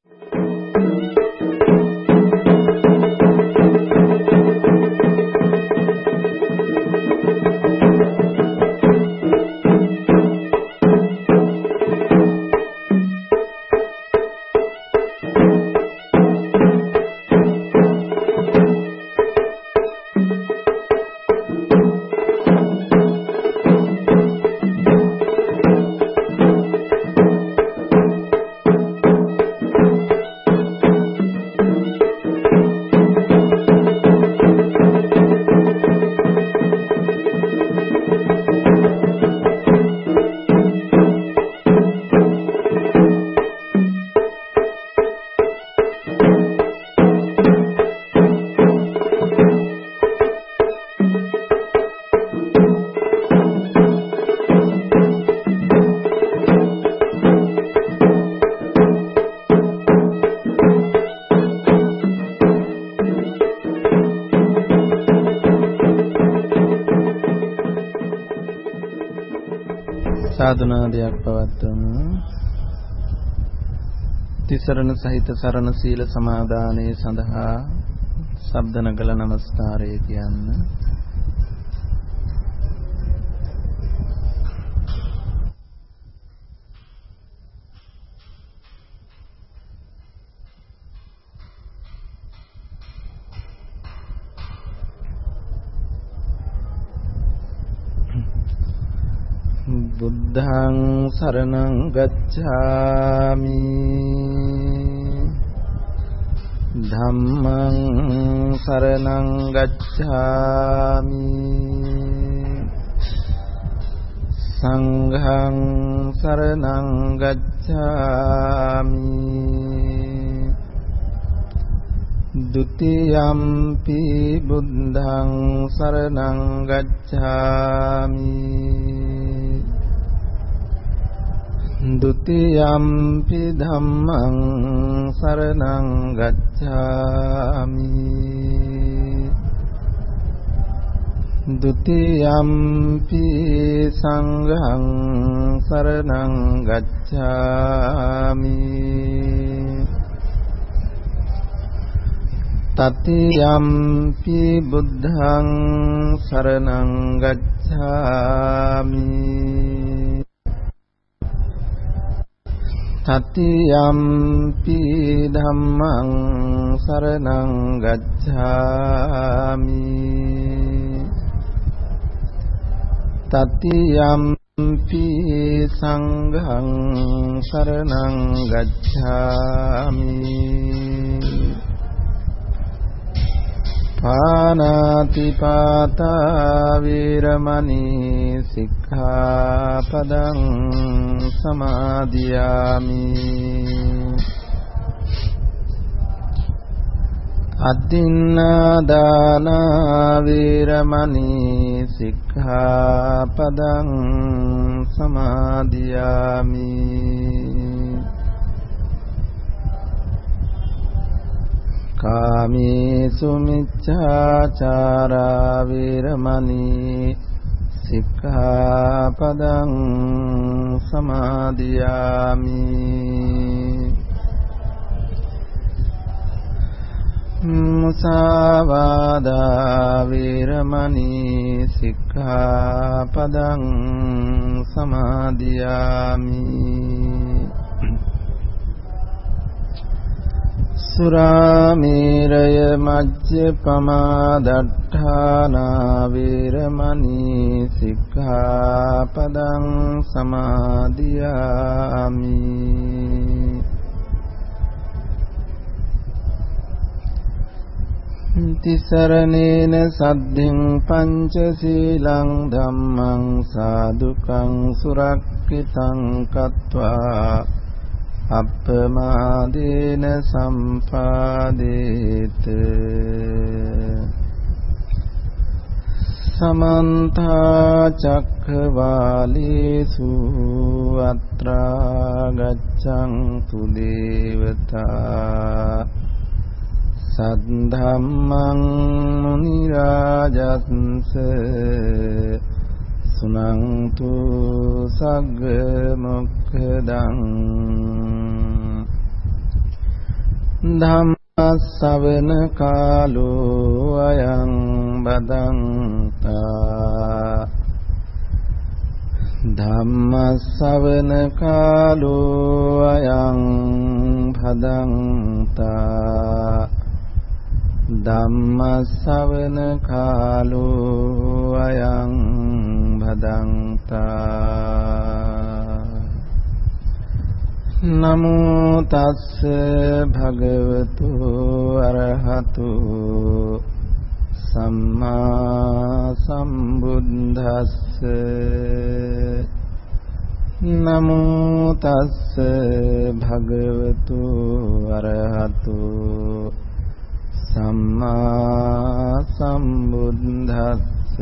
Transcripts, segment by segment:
සාදුනාදයක් පවත්වමු. තිසරණ සහිත සරණ සීල සමාදානයේ සඳහා ශබ්ද නගල නමස්කාරය කියන්න. බුද්ධං සරණං ගච්ඡාමි ධම්මං සරණං ගච්ඡාමි සංඝං සරණං ගච්ඡාමි ဒုတိယံ පි බුද්ධං සරණං ගච්ඡාමි ဒုတိယံ පි ධම්මං සරණං ගච්ඡාමි ဒုတိယံ පි සංඝං සරණං ගච්ඡාමි တတိယံ පි බුද්ධං සරණං ගච්ඡාමි တတိယံ පි ධම්මං සරණං ගච්ඡාමි တတိယံ පි සංඝං සරණං ගච්ඡාමි ပါဏာတိပါတာဝေရမဏီ සික්ඛාපදං සමාදියාමි အတ္တိန္နာဒါနာဝေရမဏီ සික්ඛාපදං සමාදියාමි ကာမေစုမိစ္ဆာචාරා ဝေရမဏီ සික්ඛාපදං සමාදියාමි มุสาวาดา เวรมณี สิกขาปดัง สมาธิยามิ สุราเมรยมัจจปมาดัฏฐานา เวรมณี สิกขาปดัง สมาธิยามิ තිසරණේන සද්ධින් පංච සීලං ධම්මං සාදුකං සුරක්ඛිතං කତ୍වා අප්පමාදේන සම්පාදේත සමන්ත චක්ඛවාලේසු අත්‍රා ගච්ඡන්තු දේවතා සද්ධම්මං මුනි රාජස්ස සුනන්තු සග්ග මොක්ඛදං ධම්මස්සවන කාලෝ අයං බදන්තා ධම්මස්සවන කාලෝ අයං භදන්තා ධම්මස්සවන කාලෝ අයං භදන්තා නමෝ තස්ස භගවතු අරහතු සම්මා සම්බුද්දස්ස නමෝ තස්ස භගවතු අරහතු සම්මා සම්බුද්දස්ස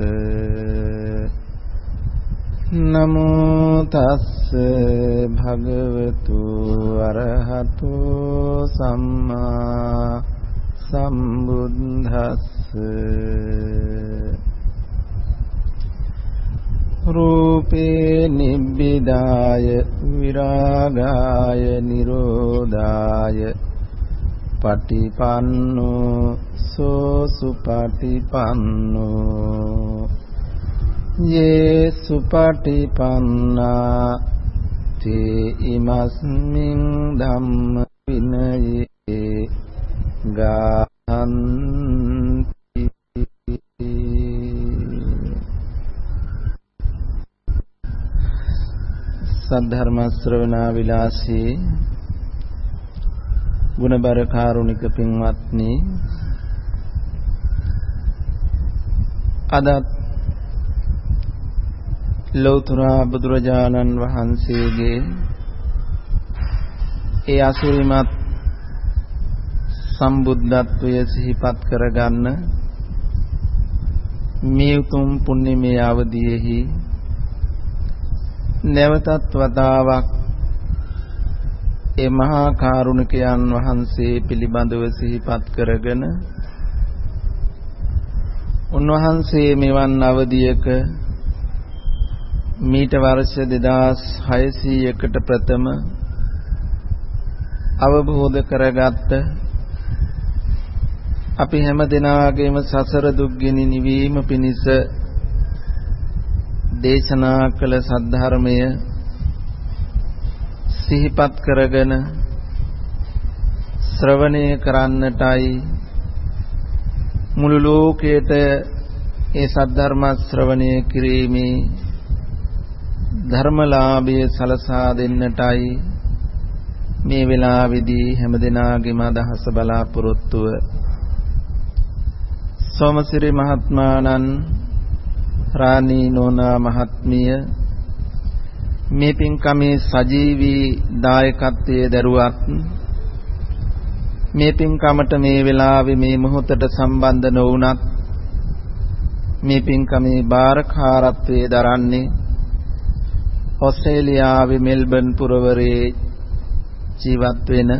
නමෝ තස්ස භගවතු අරහතු සම්මා සම්බුද්දස්ස රූපේ නිබ්බිදාය විරාගාය නිරෝධාය පටිපන්නෝ සෝ සුපටිපන්නෝ යේ සුපටිපන්නා තේ ඉමස්මින් ධම්ම විනයේ ගාහන්ති සද්ධර්ම ශ්‍රවණා විලාසී ගුණබර කාරුණික පින්වත්නි අද ලෞතර බුදුරජාණන් වහන්සේගේ ඒ අසුරිමත් සම්බුද්ධත්වය සිහිපත් කරගන්න මේ උතුම් පුණ්‍යමය අවදීෙහි නැවතත් වතාවක් ඒ මහා කාරුණිකයන් වහන්සේ පිළිබඳව සිහිපත් කරගෙන උන්වහන්සේ මෙවන් අවධියක මීට වර්ෂ 2600කට ප්‍රථම අවබෝධ කරගත්ත අපි හැම දිනාගේම සසර දුක්ගිනි නිවීම පිණිස දේශනා කළ සද්ධර්මය සිහිපත් කරගෙන ශ්‍රවණය කරන්නටයි මුළු ලෝකයට ඒ සද්ධර්ම ශ්‍රවණය කිරීමේ ධර්මලාභය සලසා දෙන්නටයි මේ වෙලාවේදී හැමදෙනාගේම අදහස බලාපොරොත්තුව සෝමසිරි මහත්මාණන් රාණී නෝනා මහත්මිය මේ පින්කමේ සජීවී දායකත්වයේ දරුවත් මේ පින්කමට මේ වෙලාවේ මේ මොහොතට සම්බන්ධ නොවුනත් මේ පින්කමේ බාරකාරත්වයේ දරන්නේ ඔස්ට්‍රේලියාවේ මෙල්බන් පුරවරයේ ජීවත් වෙන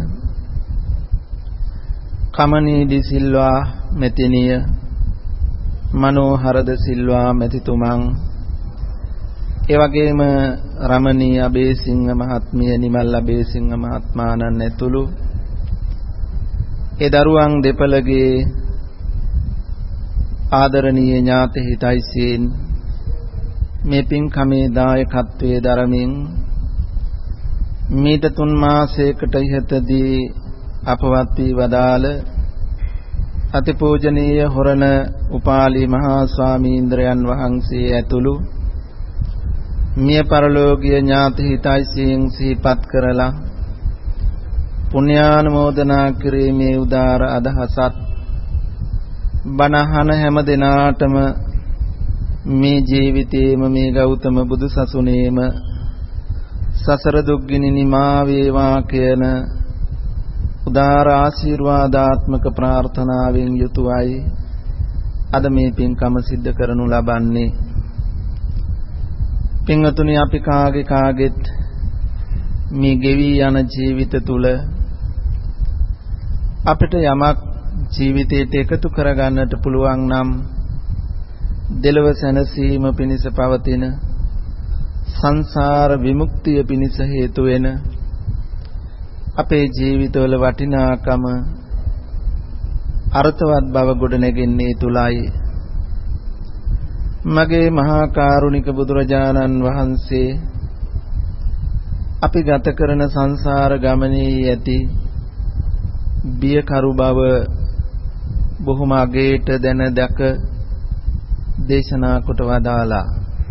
කමනී ඩි සිල්වා මෙතිනිය මනෝහරද සිල්වා මෙතිතුමන් ඒ වගේම රමණී අබේසිංහ මහත්මිය නිමල් අබේසිංහ මහත්මාණන් ඇතුළු ඒ දරුවන් දෙපළගේ ආදරණීය ඥාති හිතයිසීන් මේ පින්කමේ දායකත්වයේ දරමින් මීට 3 මාසයකට ඉහතදී අපවත් වී වදාළ අතිපූජනීය හොරණ උපාලි මහා ස්වාමීන්ද්‍රයන් වහන්සේ ඇතුළු මිය පරලෝකීය ඥාති හිතයිසීන් සිහිපත් කරලා පුණ්‍යානුමෝදනා කිරීමේ උදාර අදහසත් බණහන හැම දිනාටම මේ ජීවිතේම මේ ගෞතම බුදු සසුනේම සසර දුක්ගිනි නිමා වේවා කියන උදාර ආශිර්වාදාත්මක ප්‍රාර්ථනාවෙන් යුතුවයි අද මේ පින්කම සිද්ධ කරනු ලබන්නේ. පින්වතුනි, අපි කාගෙත් මේ ගෙවි යන ජීවිත තුල අපිට යමක් ජීවිතයට එකතු කරගන්නට පුළුවන් නම් දෙලොව සැනසීම පිණිස පවතින සංසාර විමුක්තිය පිණිස හේතු වෙන අපේ ජීවිතවල වටිනාකම අර්ථවත් බව ගොඩනැගෙන්නේ තුලයි. මගේ මහා කරුණික බුදුරජාණන් වහන්සේ අපි ගත කරන සංසාර ගමනේ ඇති බියකරු බව බොහොම අගේට දැන දැක දේශනා කොට වදාලා.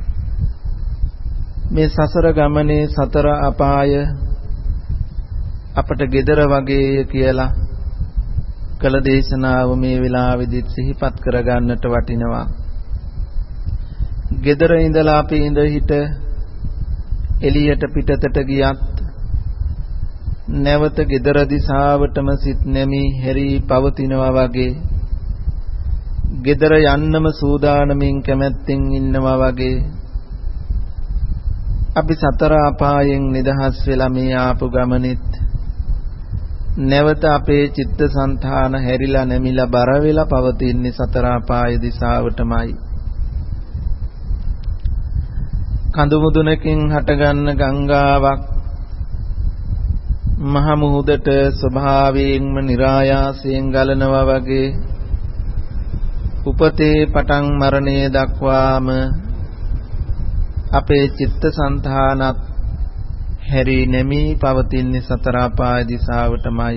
මේ සසර ගමනේ සතර අපාය අපට gedara වගේ කියලා කළ දේශනාව මේ වෙලාවේදීත් සිහිපත් කරගන්නට වටිනවා. gedara ඉඳලා අපි ඉඳ හිට එළියට පිටතට ගියත් නැවත gedara දිසාවටම සිත් නැමි හැරී පවතිනවා වගේ, gedara යන්නම සූදානමින් කැමැත්තෙන් ඉන්නවා වගේ අපි සතර අපායෙන් නිදහස් වෙලා මේ ආපු ගමනෙත් නැවත අපේ චිත්තසංතාන හැරිලා නැමිලා බර වෙලා පවතින්නේ සතර අපාය දිසාවටමයි. කඳු මුදුනකින් හටගන්න ගංගාවක් මහ මුහුදට ස්වභාවයෙන්ම નિરાයාසයෙන් ගලනවා වගේ උපතේ පටන් මරණය දක්වාම අපේ චිත්තසංතානත් හැරී නැමී පවතින්නේ සතර අපාය දිසාවටමයි.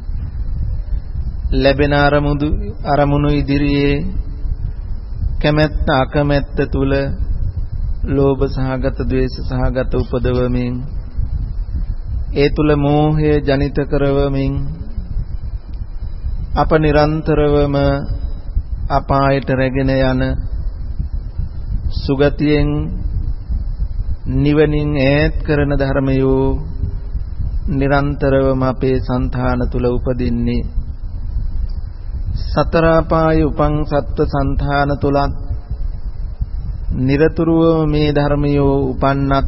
ලැබෙන අරමුණු ඉදිරියේ කැමැත්ත අකමැත්ත තුල ලෝභ සහගත ද්වේෂ සහගත උපදවමින් ඒ තුල මෝහය ජනිත කරවමින් අප නිරන්තරවම අපායට රැගෙන යන සුගතියෙන් නිවනින් ඈත් කරන ධර්මයෝ නිරන්තරවම අපේ సంతාන තුල උපදින්නේ. සතර අපායේ උපන් සත්ත්ව సంతාන තුලත් නිරතුරුව මේ ධර්මයෝ උපන්නත්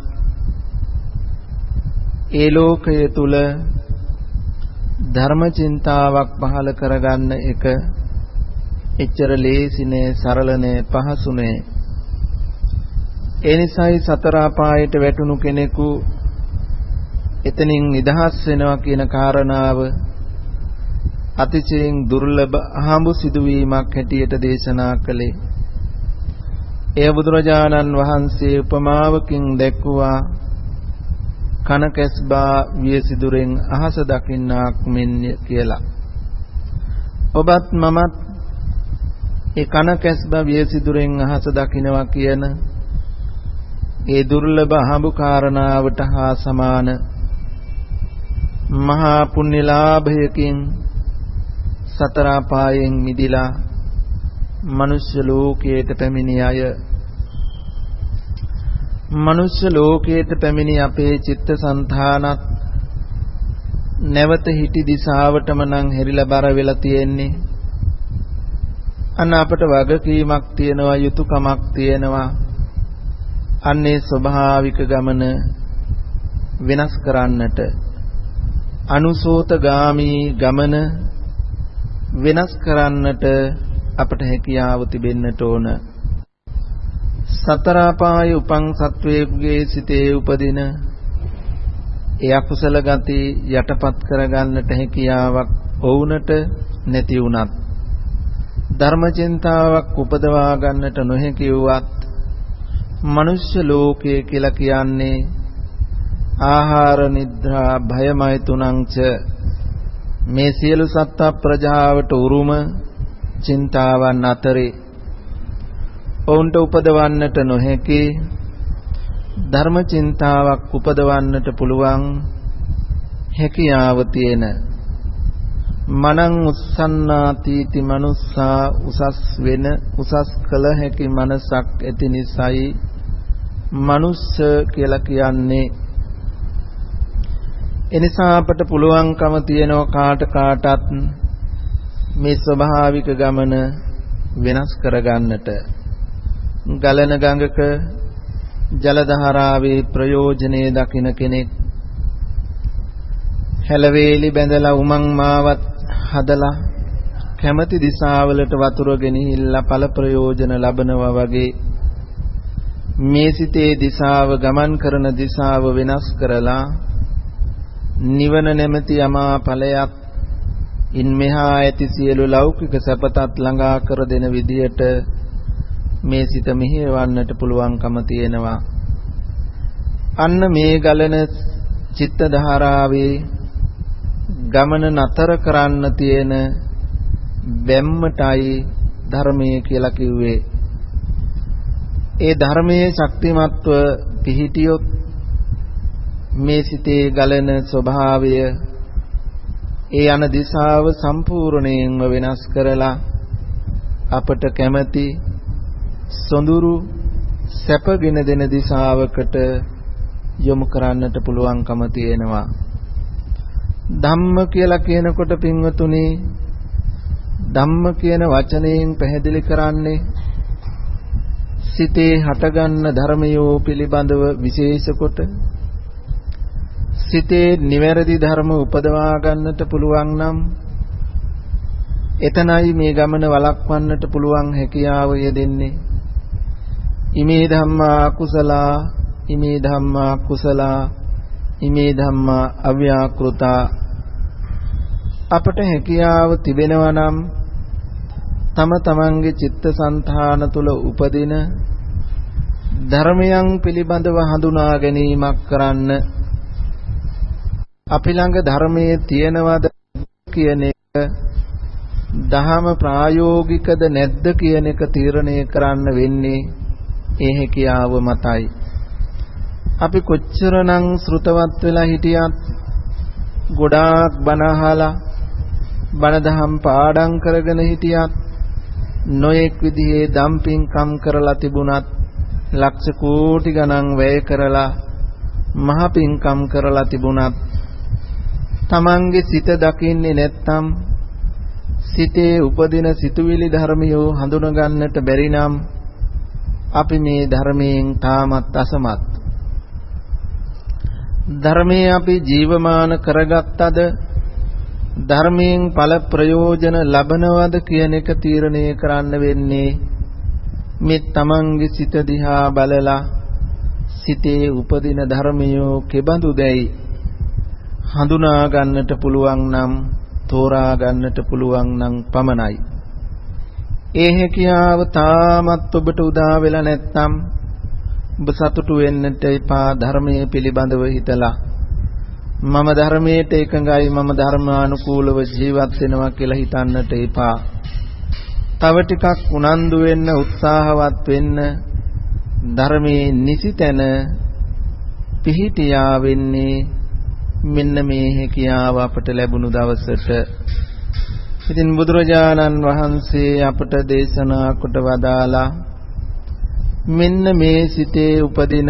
ඒ ලෝකයේ තුල ධර්ම චින්තාවක් පහළ කරගන්න එක එච්චර ලේසි නෑ, සරල නෑ, පහසු නෑ. ඒ නිසායි සතර අපායට වැටුණු කෙනෙකු එතනින් නිදහස් වෙනවා කියන කාරණාව අතිශයින් දුර්ලභ අහඹු සිදුවීමක් හැටියට දේශනා කළේ. එය බුදුරජාණන් වහන්සේ උපමාවකින් දැක්වුවා කන කැස්බා වියසිදුරෙන් අහස දකින්නාක් මෙන් කියලා. ඔබත් මමත් ඒ කන කැස්බා වියසිදුරෙන් අහස දකින්නවා කියන ඒ දුර්ලභ අහඹු කාරණාවට හා සමාන මහා පුණ්‍ය ලාභයකින් සතර අපායෙන් මිදිලා මනුෂ්‍ය ලෝකයට පැමිණි අය, මනුෂ්‍ය ලෝකයට පැමිණි අපේ චිත්තසංතානත් නැවත හිටි දිශාවටම නම් හැරිලා බර වෙලා තියෙන්නේ. අන්න අපට වගකීමක් තියෙනවා, යුතුයකමක් තියෙනවා. අන්නේ ස්වභාවික ගමන වෙනස් කරන්නට, අනුසෝතගාමී ගමන වෙනස් කරන්නට අපට හැකියාව තිබෙන්නට ඕන. සතර අපායේ උපන් සත්වයේගේ සිතේ උපදින ඒ අකුසල ගති යටපත් කරගන්නට හැකියාවක් වුණට නැති වුණත්, ධර්ම චින්තාවක් උපදවා ගන්නට නොහැකි වුවත්, මනුෂ්‍ය ලෝකය කියලා කියන්නේ ආහාර නිද්‍රා භයමයි තුනංච මේ සියලු සත්ත්ව ප්‍රජාවට උරුම චින්තාවන් අතරේ ඔවුන්ට උපදවන්නට නොහැකි ධර්ම චින්තාවක් උපදවන්නට පුළුවන් හැකියාව තියෙන මනං උස්සන්නාතීති මනුස්සා උසස් වෙන උසස් කළ හැකි මනසක් ඇති නිසායි මනුස්ස කියලා කියන්නේ. එනිසා අපට පුළුවන්කම තියෙනවා කාටත් මේ ස්වභාවික ගමන වෙනස් කරගන්නට. ගලන ගඟක ජල දහරාවේ ප්‍රයෝජනේ දකින කෙනෙක් හැලවේලි බැඳලා උමං මාවත් හදලා කැමැති දිශාවලට වතුර ගෙනහිල්ලා ඵල ප්‍රයෝජන ලබනවා වගේ මේ සිතේ දිශාව, ගමන් කරන දිශාව වෙනස් කරලා නිවන නැමැති යමා ඵලයක් ඉන් මෙහා ඇති සියලු ලෞකික සැපතත් ළඟා කර දෙන විදියට මේ සිත මෙහෙවන්නට පුළුවන්කම තියෙනවා. අන්න මේ ගලන චිත්ත ධාරාවේ ගමන නතර කරන්න තියෙන බැම්මටයි ධර්මයේ කියලා කිව්වේ. ඒ ධර්මයේ ශක්තිමත්ව පිහිටියොත් මේ සිතේ ගලන ස්වභාවය ඒ යන දිශාව සම්පූර්ණයෙන්ම වෙනස් කරලා අපට කැමැති සොඳුරු සැපගෙන දෙන දිශාවකට යොමු කරන්නට පුළුවන්කම තියෙනවා. ධම්ම කියලා කියනකොට පින්වතුනි ධම්ම කියන වචනයෙන් පැහැදිලි කරන්නේ සිතේ හටගන්න ධර්මයෝ පිළිබඳව විශේෂ කොට සිතේ නිවැරදි ධර්ම උපදවා ගන්නට පුළුවන් නම් එතනයි මේ ගමන වළක්වන්නට පුළුවන් හැකියාව යෙදෙන්නේ. ඉමේ ධම්මා කුසලා ඉමේ ධම්මා කුසලා ඉමේ ධම්මා අව්‍යාකෘතා. අපට හැකියාව තිබෙනවා නම් තම තමන්ගේ චිත්තසංතාන තුල උපදින ධර්මයන් පිළිබඳව හඳුනා ගැනීමක් කරන්න. අපි ළඟ ධර්මයේ තියෙනවද කියන එක දහම ප්‍රායෝගිකද නැද්ද කියන එක තීරණය කරන්න වෙන්නේ ඒ හැකියාව මතයි. අපි කොච්චරනම් ශ්‍රුතවත් වෙලා හිටියත් ගොඩාක් බණ අහලා බණ දහම් පාඩම් කරගෙන හිටියත් නොඑක් විදිහේ දම්පින්කම් කරලා තිබුණත් ලක්ෂ කෝටි ගණන් වැය කරලා මහ පින්කම් කරලා තිබුණත් තමන්ගේ සිත දකින්නේ නැත්නම් සිතේ උපදින සිතුවිලි ධර්මියෝ හඳුන ගන්නට බැරි නම් අපි මේ ධර්මයෙන් තාමත් අසමත්. ධර්මයේ අපි ජීවමාන කරගත්තද ධර්මයෙන් ඵල ප්‍රයෝජන ලබනවද කියන එක තීරණය කරන්න වෙන්නේ මේ තමන්ගේ සිත දිහා බලලා සිතේ උපදින ධර්මයෝ කෙබඳුදැයි හඳුනා ගන්නට පුළුවන් නම් තෝරා ගන්නට පුළුවන් නම් පමණයි. ඒ හැකියාව තාමත් ඔබට උදා වෙලා නැත්නම් ඔබ සතුටු වෙන්නට එපා. ධර්මයේ පිළිබඳව හිතලා මම ධර්මයට එකඟයි මම ධර්මානුකූලව ජීවත් වෙනවා කියලා හිතන්නට එපා. තව ටිකක් උනන්දු වෙන්න උත්සාහවත් වෙන්න. ධර්මයේ නිසිතන පිහිටියා වෙන්නේ මෙන්න මේ හැකියාව අපට ලැබුණු දවසට. ඉතින් බුදුරජාණන් වහන්සේ අපට දේශනා කොට වදාලා මෙන්න මේ සිතේ උපදින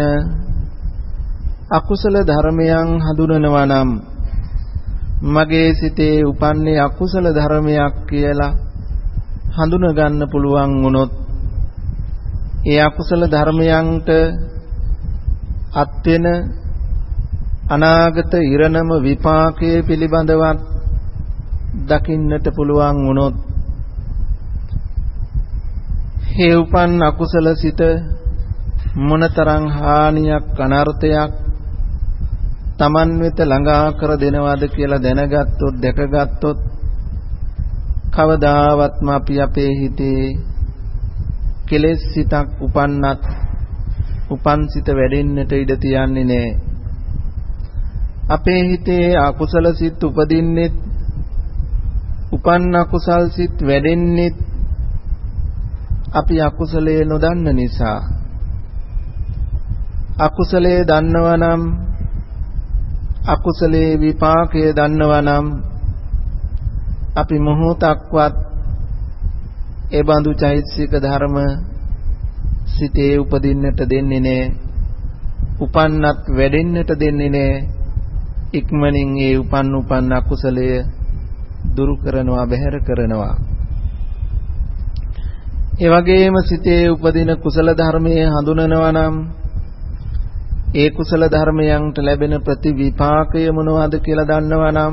අකුසල ධර්මයන් හඳුනනවා නම් මගේ සිතේ උපන්නේ අකුසල ධර්මයක් කියලා හඳුන ගන්න පුළුවන් වුණොත් ඒ අකුසල ධර්මයන්ට අත් වෙන අනාගත ඉරණම විපාකයේ පිළිබඳවත් දකින්නට පුළුවන් වුණොත් හේ උපන් අකුසල සිත මොනතරම් හානියක් අනර්ථයක් Taman වෙත ළඟා කර දෙනවද කියලා දැනගත්තොත් දැකගත්තොත් කවදාවත්ම අපි අපේ හිතේ කෙලෙස් සිතක් උපන්නත් උපන් සිත වැඩෙන්නට ඉඩ තියන්නේ නැහැ. අපේ හිතේ අකුසල සිත් උපදින්නෙත් උපන් අකුසල් සිත් වැඩෙන්නෙත් අපි අකුසලයේ නොදන්න නිසා. අකුසලයේ දන්නවනම් අකුසලයේ විපාකය දන්නවනම් අපි මොහොතක්වත් ඒ බඳු චෛතසික ධර්ම සිතේ උපදින්නට දෙන්නේ නැහැ. උපන්නත් වැඩෙන්නට දෙන්නේ නැහැ. ඉක්මනින් ඒ උපන් අකුසලය දුරු කරනවා බැහැර කරනවා. ඒ වගේම සිතේ උපදින කුසල ධර්මයේ හඳුනනවා නම් ඒ කුසල ධර්මයන්ට ලැබෙන ප්‍රතිවිපාකය මොනවද කියලා දන්නවා නම්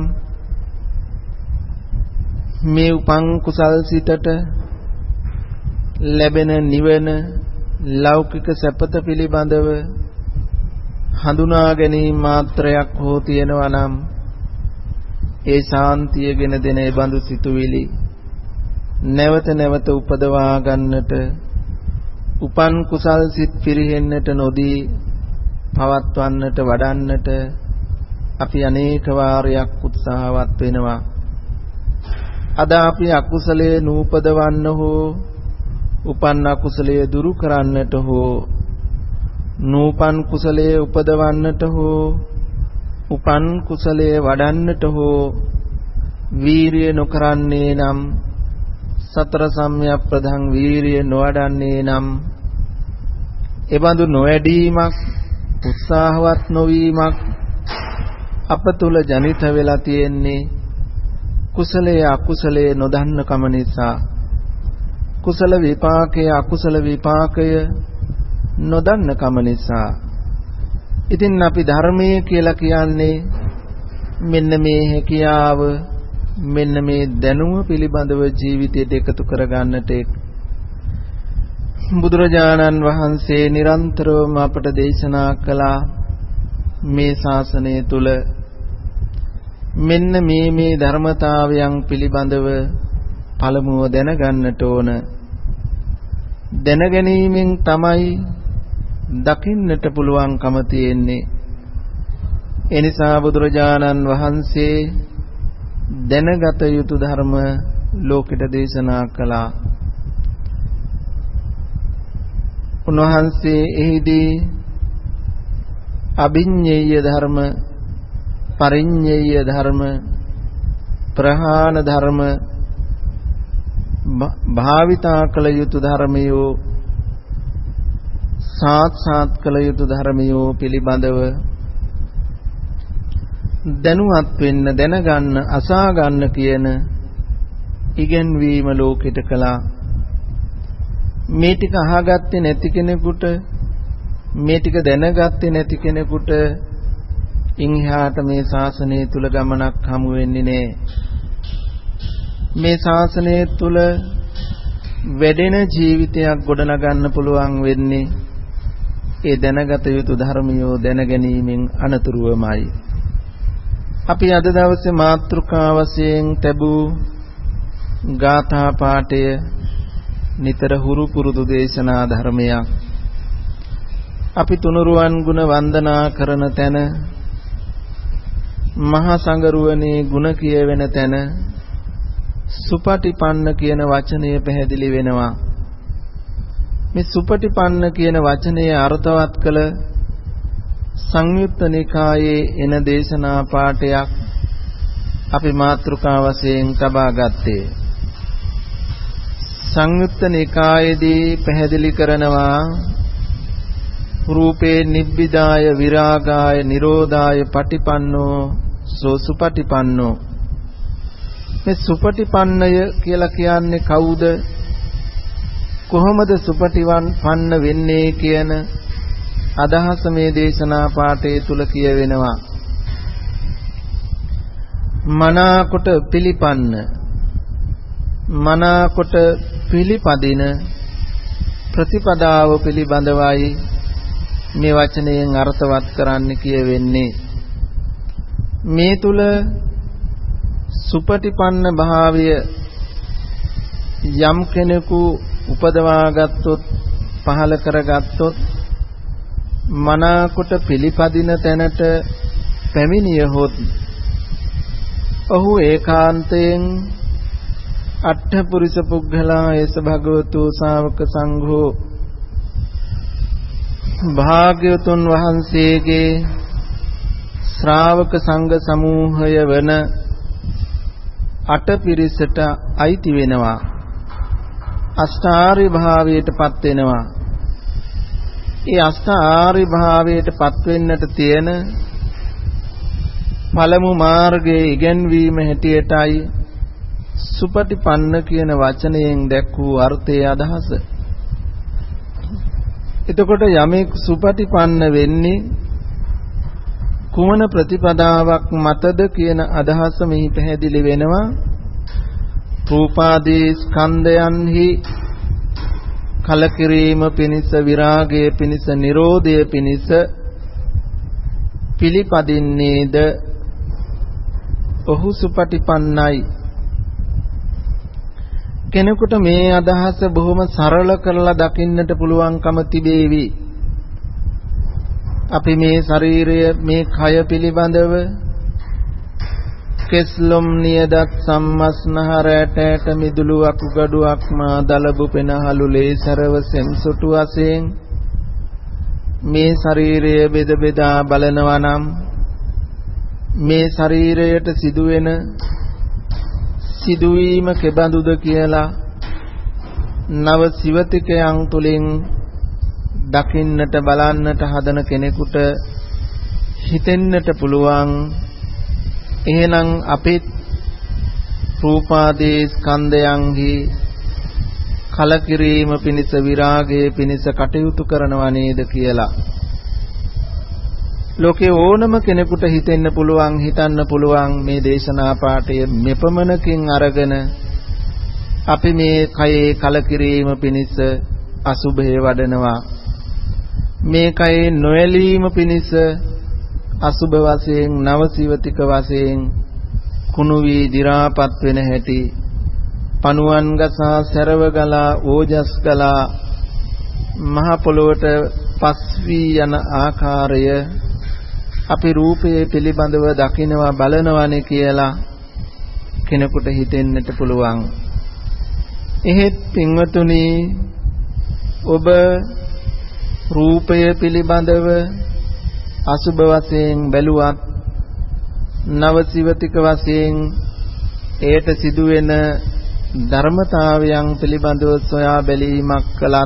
මේ උපන් කුසල් සිතට ලැබෙන නිවන ලෞකික සැපත පිළිබඳව හඳුනා ගැනීම මාත්‍රයක් හෝ තියෙනවා නම් ඒ ශාන්තියගෙන දෙන ඒ බඳු සිතුවිලි නැවත නැවත උපදවා ගන්නට උපන් කුසල් සිත් පිරිහෙන්නට නොදී පවත්වන්නට වඩන්නට අපි අනේක වාරයක් උත්සාහවත් වෙනවා. අද අපි අකුසලයේ නූපදවන්න හෝ උපන් අකුසලයේ දුරු කරන්නට හෝ නූපන් කුසලයේ උපදවන්නට හෝ උපන් කුසලයේ වඩන්නට හෝ වීරිය නොකරන්නේ නම් සතර සම්‍යක් ප්‍රධාන වීරිය නොවඩන්නේ නම් එබඳු නොවැඩීමක් උත්සාහවත් නොවීමක් අප තුල ජනිත වෙලා තියෙන්නේ කුසලයේ අකුසලයේ නොදන්න කම නිසා. කුසල විපාකයේ අකුසල විපාකය නොදන්න කම නිසා. ඉතින් අපි ධර්මයේ කියලා කියන්නේ මෙන්න මේ හැකියාව මෙන්න මේ දැනුම පිළිබඳව ජීවිතයට එකතු කරගන්නට බුදුරජාණන් වහන්සේ නිරන්තරවම අපට දේශනා කළා. මේ ශාසනය තුල මෙන්න මේ ධර්මතාවයන් පිළිබඳව පළමුව දැනගන්නට ඕන. දැනගැනීමෙන් තමයි දකින්නට පුළුවන්කම තියෙන්නේ. එනිසා බුදුරජාණන් වහන්සේ දැනගත යුතු ධර්ම ලෝකෙට දේශනා කළා. උන්වහන්සේ එහිදී අභිඤ්ඤේය ධර්ම, පරිඤ්ඤේය ධර්ම, ප්‍රහාණ ධර්ම, භාවිතා කළ යුතු ධර්මයෝ, සාත්සාත් කළ යුතු ධර්මයෝ පිළිබඳව දැනුවත් වෙන්න, දැනගන්න, අසා ගන්න කියන ඉගෙනවීම ලෝකෙට කළා. මේ ටික අහගත්තේ නැති කෙනෙකුට, මේ ටික දැනගත්තේ නැති කෙනෙකුට ඉන්හාට මේ ශාසනය තුල ගමනක් හමු වෙන්නේ නැහැ. මේ ශාසනය තුල වැඩෙන ජීවිතයක් ගොඩනගන්න පුළුවන් වෙන්නේ ඒ දැනගත යුතු ධර්මියෝ දැනගැනීමෙන් අනතුරුවමයි. අපි අද දවසේ මාතෘකා වශයෙන් ලැබූ ගාථා පාඨය නිතර හුරු පුරුදු දේශනා ධර්මයක්. අපි තුනුරුවන් ගුණ වන්දනා කරන තැන, මහා සංඝරුවනේ ගුණ කියවෙන තැන සුපටිපන්න කියන වචනය පැහැදිලි වෙනවා. මේ සුපටිපන්න කියන වචනය අර්ථවත් කළ සංයුත්ත නිකායේ එන දේශනා පාඨයක් අපි මාතෘකා වශයෙන් තබා ගත්තේ. සංයුත්ත නිකායේදී පැහැදිලි කරනවා රූපේ නිබ්බිදාය විරාගාය නිරෝධාය පටිපන්නෝ සෝ සුපටිපන්නෝ. මේ සුපටිපන්නය කියලා කියන්නේ කවුද? කොහොමද සුපටිපන්න වෙන්නේ කියන අදහස මේ දේශනා පාඨය තුල කියවෙනවා. මනාකොට පිළිපන්න, මනාකොට පිළිපදින ප්‍රතිපදාව පිළිබඳවයි මේ වචනයෙන් අර්ථවත් කරන්න කියවෙන්නේ. මේ තුල සුපටිපන්න භාවය යම් කෙනෙකු උපදවා ගත්තොත්, පහල කරගත්තොත්, මනාකොට පිළිපදින තැනට පැමිණියහොත් ඔහු ඒකාන්තයෙන් අට්ඨපුරිස පුග්ගලා ඒස භගවතු ශාවක සංඝෝ භාග්‍යවතුන් වහන්සේගේ ශ්‍රාවක සංඝ සමූහය වන අටපිරිසට අයිති වෙනවා. අෂ්ටාර්ය භාවයට පත් වෙනවා. ඒ අෂ්ටාර්ය භාවයට පත් වෙන්නට තියෙන පළමු මාර්ගයේ ඉගෙනවීම හැටියටයි සුපටිපන්න කියන වචනයෙන් දැක් වූ අර්ථයේ අදහස. එතකොට යමෙක් සුපටිපන්න වෙන්නේ කුමන ප්‍රතිපදාවක් මතද කියන අදහස මෙහි පැහැදිලි වෙනවා. රූපාදී ස්කන්ධයන්හි කලකිරීම පිණිස, විරාගය පිණිස, නිරෝධය පිණිස පිළිපදින්නේද ඔහු සුපටිපන්නයි. කෙනෙකුට මේ අදහස බොහොම සරල කරලා දකින්නට පුළුවන්කම තිබේවි. අපි මේ ශරීරය, මේ කය පිළිබඳව කෙස්ලොම් නියදත් සම්මස්නහර ඇටයට මිදුළු අකුගඩුවක් මා දලබු පෙනහළු ලේසරව සෙම්සොටු වශයෙන් මේ ශරීරය බෙද බෙදා බලනවා නම් මේ ශරීරයට සිදුවෙන සිදුවීම කෙබඳුද කියලා නව සිවතිකයන් තුලින් දකින්නට බලන්නට හදන කෙනෙකුට හිතෙන්නට පුළුවන් එහෙනම් අපිත් රූපාදී ස්කන්ධයන්හි කලකිරීම පිණිස විරාගයේ පිණිස කටයුතු කරනවා නේද කියලා. ලෝකේ ඕනම කෙනෙකුට හිතෙන්න පුළුවන්, හිතන්න පුළුවන් මේ දේශනා පාඨය මෙපමණකින් අරගෙන අපි මේ කයේ කලකිරීම පිණිස අසුභය වඩනවා, මේ කයේ නොයලීම පිණිස අසුභ වශයෙන් නවසිවතික වශයෙන් කුණු වී දි รา පත් වෙන හැටි, පණුවන් ගසා සරව ගලා ඕජස් ගලා මහ පොළොවට පස් වී යන ආකාරය අපි රූපයේ පිළිබඳව දකිනවා බලනවානේ කියලා කෙනෙකුට හිතෙන්නට පුළුවන්. එහෙත් පින්වතුනි, ඔබ රූපය පිළිබඳව අසුභ වශයෙන් බැලුවත්, නවසිවතික වශයෙන් ඒට සිදුවෙන ධර්මතාවයන් පිළිබඳව සොයා බැලීමක් කළත්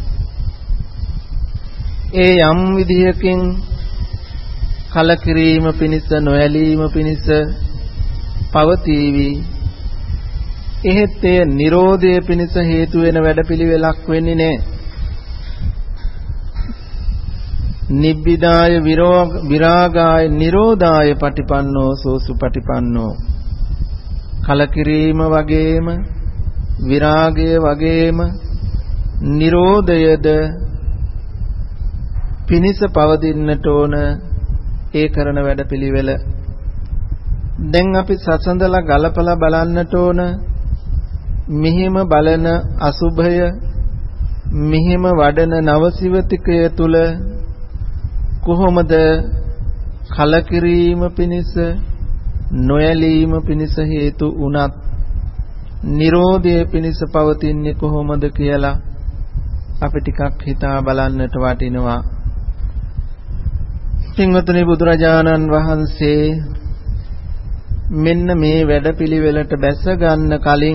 ඒ යම් විදියකින් කලකිරීම පිණිස, නොයලීම පිණිස පවතිවි. එහෙත් ඒ නිරෝධය පිණිස හේතු වෙන වැඩපිළිවෙලක් වෙන්නේ නැහැ. නිබ්බිදාය විරාගාය නිරෝධාය පටිපන්නෝ සෝසුපටිපන්නෝ. කලකිරීම වගේම විරාගය වගේම නිරෝධයද පිණිස පවතින්නට ඕන ඒ කරන වැඩපිළිවෙල. දැන් අපි සසඳලා ගලපලා බලන්නට ඕන මෙහිම බලන අසුභය, මෙහිම වඩන නවසිවතිකය තුල කොහොමද කලකිරීම පිණිස, නොයලීම පිණිස හේතු උනත් නිරෝධය පිණිස පවතින්නේ කොහොමද කියලා අපි ටිකක් හිතා බලන්නට වටිනවා. පින්වතුනි, බුදුරජාණන් වහන්සේ මෙන්න මේ වැඩපිළිවෙලට බැස ගන්න කලින්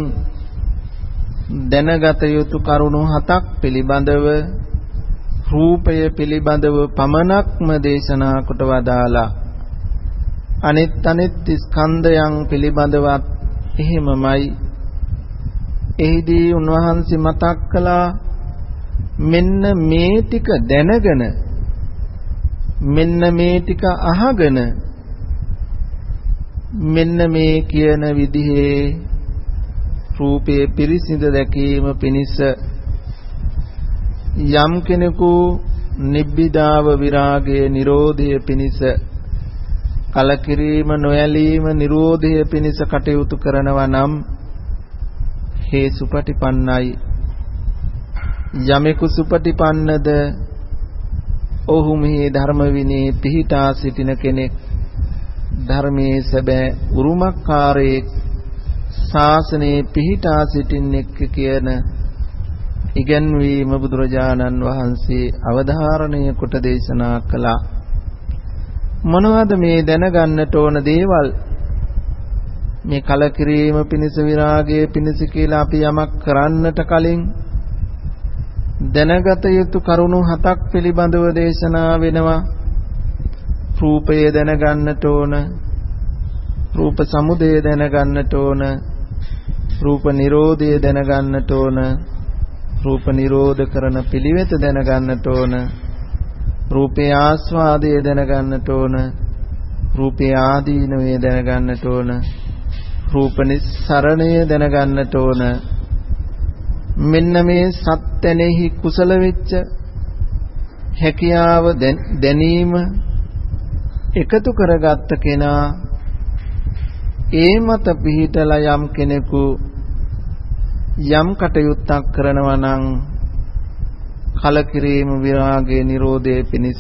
දැනගත යුතු කරුණු 7ක් පිළිබඳව, රූපය පිළිබඳව පමණක්ම දේශනා කොට වදාලා අනිත් ස්කන්ධයන් පිළිබඳවත් එහෙමමයි. එහිදී උන්වහන්සේ මතක් කළා මෙන්න මේ ටික දැනගෙන, මෙන්න මේ ටික අහගෙන, මෙන්න මේ කියන විදිහේ රූපයේ පිරිසිඳ දැකීම පිණිස යම් කෙනෙකු නිබ්බිදාව විරාගයේ නිරෝධය පිණිස, කලකිරීම නොයලීම නිරෝධය පිණිස කටයුතු කරනවා නම් හේ සුපටිපන්නයි. යමෙකු සුපටිපන්නද ඔහු මේ ධර්ම විනී පිහිටා සිටින කෙනෙක්, ධර්මයේ සැබෑ උරුමකාරයෙක්, ශාසනයේ පිහිටා සිටින්නෙක් කියන ඉගැන්වීම බුදුරජාණන් වහන්සේ අවධාරණය කොට දේශනා කළා. මොනවද මේ දැනගන්නට ඕන දේවල්? මේ කලකිරීම පිණිස, විරාගයේ පිණිස කියලා අපි යමක් කරන්නට කලින් දැනගත යුතු කරුණු 7ක් පිළිබඳව දේශනා වෙනවා. රූපය දැනගන්නට ඕන, රූප සමුදය දැනගන්නට ඕන, රූප නිරෝධය දැනගන්නට ඕන, රූප නිරෝධ කරන පිළිවෙත දැනගන්නට ඕන, රූපේ ආස්වාදය දැනගන්නට ඕන, රූපේ ආදීනවය දැනගන්නට ඕන, රූප නිස්සරණය දැනගන්නට ඕන. මෙන්න මේ සත්‍යනෙහි කුසල වෙච්ච හැකියාව දැනීම එකතු කරගත්ත කෙනා ඒ මත පිහිටලා යම් කෙනෙකු යම් කටයුත්තක් කරනවා නම් කලකිරීම විරාගයේ නිරෝධයේ පිණිස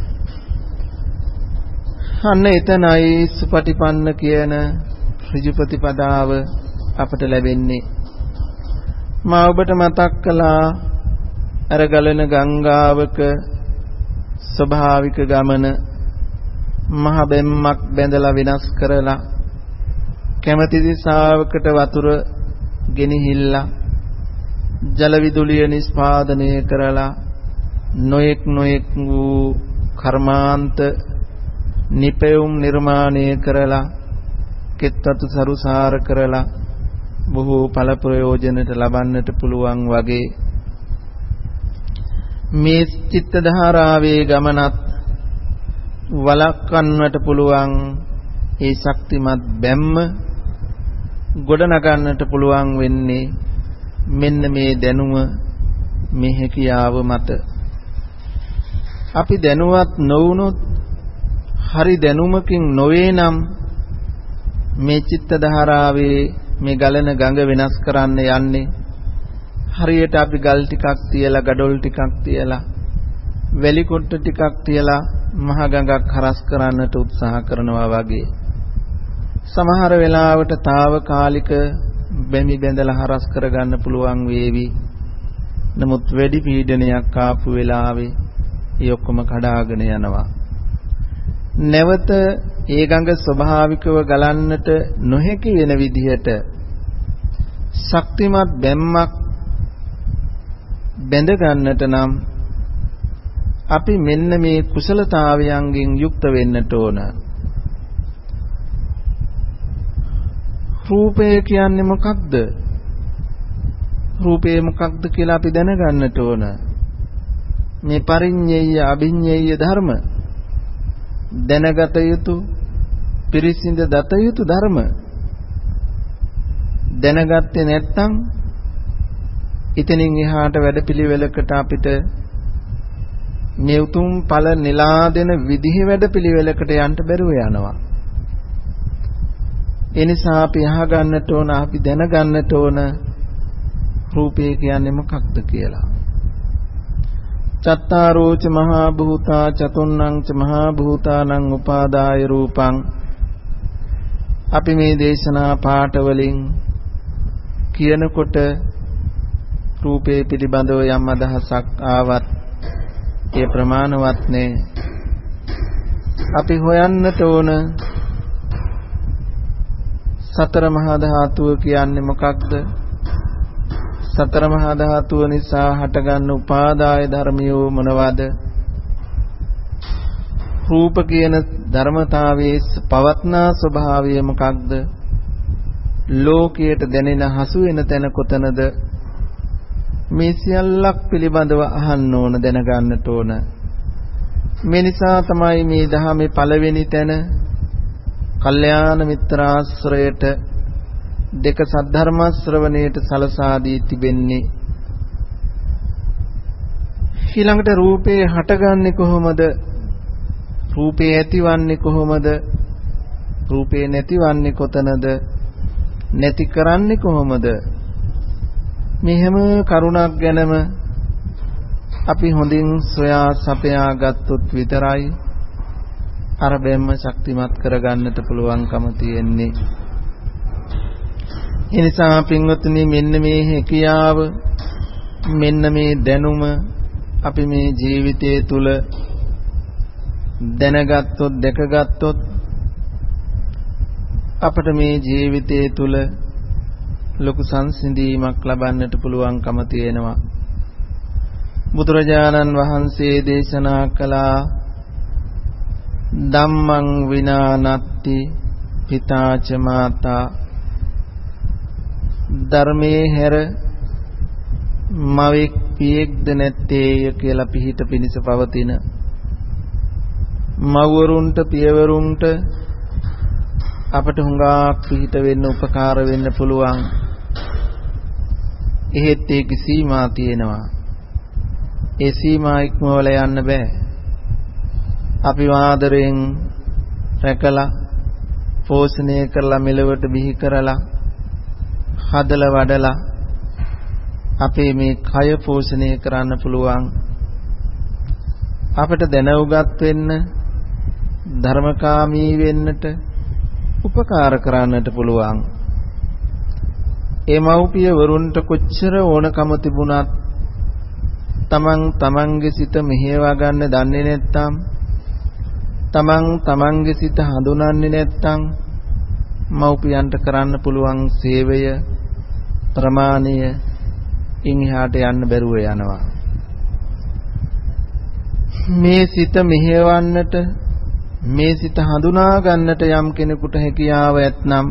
අන්න එතනයි සුපටිපන්න කියන ඍජු ප්‍රතිපදාව අපට ලැබෙන්නේ. මා ඔබට මතක් කළා අර ගලන ගංගාවක ස්වභාවික ගමන මහ බෙම්මක් බැඳලා විනාශ කරලා කැමැති දිශාවකට වතුර ගෙනහිල්ලා ජල විදුලිය නිස්පාදනය කරලා නොඑක් වූ කර්මාන්ත නිපෙවුම් නිර්මාණය කරලා කෙත්වතු සරුසාර කරලා බොහෝ ඵල ප්‍රයෝජනට ලබන්නට පුළුවන් වගේ මේ චිත්ත ධාරාවේ ගමනත් වළක්වන්නට පුළුවන් ඒ ශක්තිමත් බැම්ම ගොඩනගන්නට පුළුවන් වෙන්නේ මෙන්න මේ දැනුම මේ හැකියාව මත. අපි දැනුවත් නොවුනොත් හරි දැනුමකින් නොවේ නම් මේ චිත්ත ධාරාවේ මේ ගලන ගඟ වෙනස් කරන්න යන්නේ හරියට අපි ගල් ටිකක් තියලා gadol ටිකක් තියලා වැලි කොට්ට ටිකක් තියලා මහ ගඟක් හරස් කරන්නට උත්සාහ කරනවා වගේ. සමහර වෙලාවට తాවකාලික බැමි බැඳලා හරස් කරගන්න පුළුවන් වේවි. නමුත් වැඩි පීඩනයක් ආපු වෙලාවේ ඒ ඔක්කොම කඩාගෙන යනවා. නැවත ඒ ගඟ ස්වභාවිකව ගලන්නට නොහැකි වෙන විදිහට ශක්තිමත් බැම්මක් බැඳ ගන්නට නම් අපි මෙන්න මේ කුසලතාවයන්ගෙන් යුක්ත වෙන්නට ඕන. රූපය කියන්නේ මොකක්ද? රූපය මොකක්ද කියලා අපි දැනගන්නට ඕන. මේ පරිඤ්ඤය අභිඤ්ඤය ධර්ම දැනගත යුතු පිරිසිඳ දත යුතු ධර්ම. දැනගත්තේ නැත්නම් ඉතින් එහාට වැඩපිළිවෙලකට අපිට මේ උතුම් ඵල නෙලා දෙන විදිහ වැඩපිළිවෙලකට යන්න බැරුව යනවා. ඒ නිසා අපි අහගන්නට ඕන, අපි දැනගන්නට ඕන රූපය කියන්නේ මොකක්ද කියලා. චත්තාරෝච මහා භූතා චතුන්නං ච මහා භූතානං උපාදාය රූපං. අපි මේ දේශනා පාඨ වලින් කියනකොට රූපේ පිළිබඳව යම් අදහසක් ආවත් ඒ ප්‍රමාණවත් නේ. අපි හොයන්නට ඕන සතර මහා ධාතුව කියන්නේ මොකක්ද? සතර මහා ධාතුව නිසා හටගන්න උපාදාය ධර්මියෝ මොනවාද? රූප කියන ධර්මතාවයේ පවත්නා ස්වභාවය මොකක්ද? ලෝකයට දැනෙන හසු වෙන තැන කොතනද? මේ සියල්ලක් පිළිබඳව අහන්න ඕන, දැනගන්නට ඕන. මේ නිසා තමයි මේ ධහමේ පළවෙනි තැන කල්යාණ මිත්‍රාශ්‍රයයට දෙක සද්ධර්ම ශ්‍රවණයට සලසා දී තිබෙන්නේ. ඊළඟට රූපේ හටගන්නේ කොහොමද? රූපේ ඇතිවන්නේ කොහොමද? රූපේ නැතිවන්නේ කොතනද? නැති කරන්නේ කොහොමද? මේ හැම කරුණක් ගැනම අපි හොඳින් සොයා සපයා ගත්තොත් විතරයි අර බැම්ම ශක්තිමත් කරගන්නට පුළුවන්කම තියෙන්නේ. ඒ නිසා පින්වත්නි, මෙන්න මේ හැකියාව, මෙන්න මේ දැනුම අපි මේ ජීවිතයේ තුල දැනගත්තොත්, දැකගත්තොත් අපට මේ ජීවිතයේ තුල ලොකු සංසිඳීමක් ලබන්නට පුළුවන්කම තියෙනවා. බුදුරජාණන් වහන්සේ දේශනා කළා ධම්මං විනානත්ති පිතාච මාතා. ධර්මයේ හැර මවෙක් පියෙක්ද නැත්තේය කියලා පිහිට පිනිස පවතින මව්වරුන්ට පියවරුන්ට අපට හුඟක් පිහිට වෙන්න, උපකාර වෙන්න පුළුවන්. එහෙත් ඒක සීමා තියෙනවා. ඒ සීමා ඉක්මවල යන්න බෑ. අපි ආදරයෙන් රැකලා පෝෂණය කරලා මෙලොවට බිහි කරලා හදලා වඩලා අපේ මේ කය පෝෂණය කරන්න පුළුවන්. අපිට දැනුගත් වෙන්න, ධර්මකාමී වෙන්නට උපකාර කරන්නට පුළුවන්. ඒ මව්පිය වරුන්ට කොච්චර ඕනකම තිබුණත් තමන්ගේ සිත මෙහෙවා ගන්න දන්නේ නැත්නම්, තමන්ගේ සිත හඳුනන්නේ නැත්නම් මව්පියන්ට කරන්න පුළුවන් සේවය ප්‍රමාණය ඉන් එහාට යන්න බැරුව යනවා. මේ සිත මෙහෙවන්නට, මේ සිත හඳුනා ගන්නට යම් කෙනෙකුට හැකියාව ඇතනම්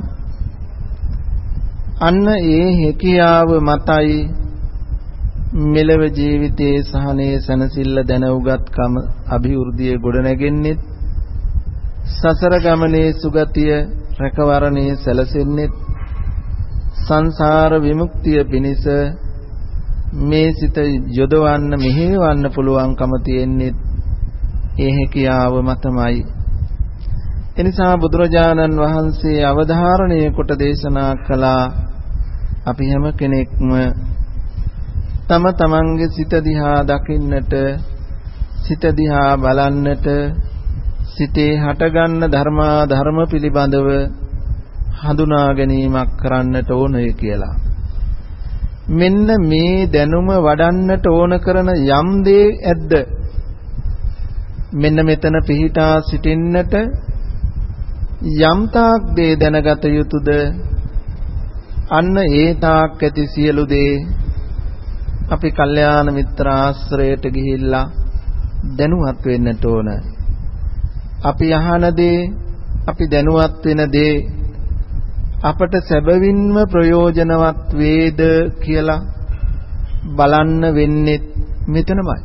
අන්න ඒ හැකියාව මතයි මෙලව ජීවිතයේ සහනේ සනසිල්ල දැනුගත්කම අභිවෘද්ධිය ගොඩනැගෙන්නේ. සසර ගමනේ සුගතිය රැකවරණේ සැලසෙන්නේ. සංසාර විමුක්තිය පිණිස මේ සිත යොදවන්න මෙහෙවන්න පුළුවන්කම තියෙන්නේ ඒ හැකියාව මතමයි. එනිසා බුදුරජාණන් වහන්සේ අවධාරණය කොට දේශනා කළා අපි හැම කෙනෙක්ම තම තමන්ගේ සිත දිහා දකින්නට, සිත දිහා බලන්නට, සිතේ හටගන්න ධර්ම පිළිබඳව හඳුනා ගැනීමක් කරන්නට ඕනේ කියලා. මෙන්න මේ දැනුම වඩන්නට ඕන කරන යම් දේ ඇද්ද? මෙන්න මෙතන පිහිටා සිටින්නට යම් තාක් දේ දැනගත යුතුද? අන්න ඒ තාක් ඇති සියලු දේ අපි කල්යාණ මිත්‍ර ආශ්‍රයයට ගිහිල්ලා දැනුවත් වෙන්නට ඕන. අපි අහන දේ, අපි දැනුවත් වෙන දේ අපට සැබවින්ම ප්‍රයෝජනවත් වේද කියලා බලන්න වෙන්නේ මෙතනමයි.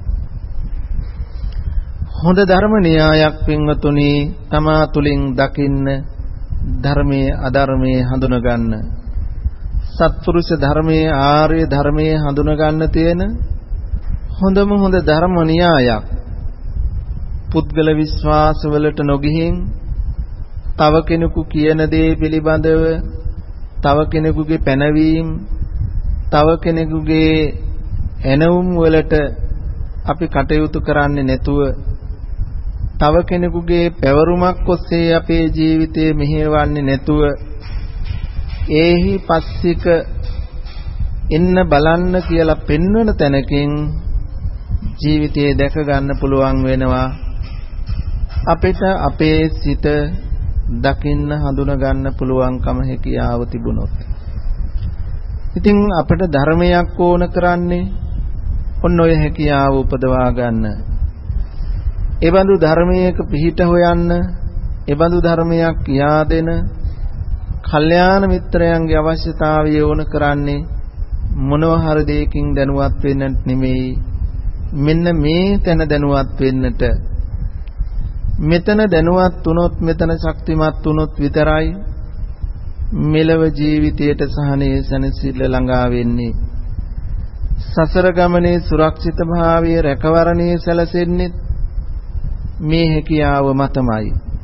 හොඳ ධර්ම න්‍යායක් පින්වතුනි තමා තුලින් දකින්න, ධර්මයේ අධර්මයේ හඳුන ගන්න, සත්පුරුෂ ධර්මයේ ආර්ය ධර්මයේ හඳුන ගන්න තියෙන හොඳම හොඳ ධර්ම න්‍යායක්. පුද්ගල විශ්වාසවලට නොගිහින් තව කෙනෙකු කියන දේ පිළිබඳව, තව කෙනෙකුගේ පැනවීම, තව කෙනෙකුගේ එනවුම් වලට අපි කටයුතු කරන්නේ නැතුව, තව කෙනෙකුගේ පැවරුමක් ඔස්සේ අපේ ජීවිතය මෙහෙවන්නේ නැතුව, ඒහි පස්සික එන්න බලන්න කියලා පෙන්වන තැනකින් ජීවිතය දැක ගන්න පුළුවන් වෙනවා. අපිට අපේ සිත දකින්න හඳුන ගන්න පුළුවන්කම හැකියාව තිබුණොත්. ඉතින් අපිට ධර්මයක් ඕන කරන්නේ ඔන්න ඔය හැකියාව උපදවා ගන්න. ඒ බඳු ධර්මයක පිහිට හොයන්න, ඒ බඳු ධර්මයක් කියා දෙන කල්යාණ මිත්‍රයන්ගේ අවශ්‍යතාවය ඕන කරන්නේ මොනවා හරි දෙයකින් දැනුවත් වෙන්නත් නෙමෙයි. මෙන්න මේ තැන දැනුවත් වෙන්නට. මෙතන දැනුවත් වුණොත්, මෙතන ශක්තිමත් වුණොත් විතරයි මෙලව ජීවිතයට සහනේ සැනසෙල්ල ළඟා වෙන්නේ. සසර ගමනේ සුරක්ෂිත භාවයේ රැකවරණයේ සැලසෙන්නේ මේ හැකියාව මතමයි.